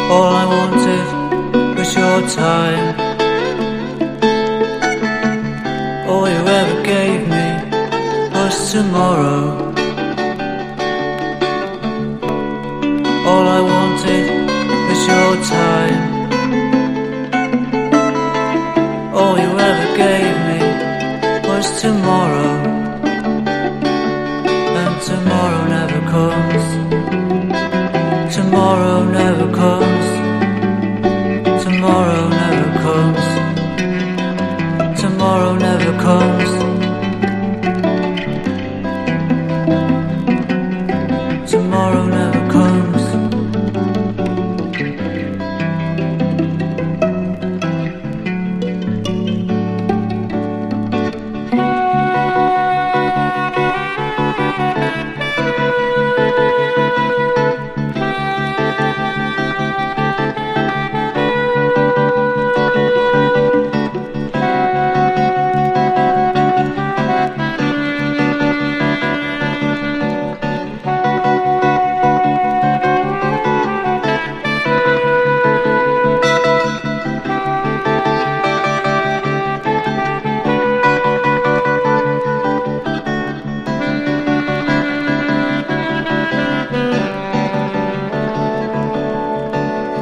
All I wanted was your time. All you ever gave me was tomorrow. All I wanted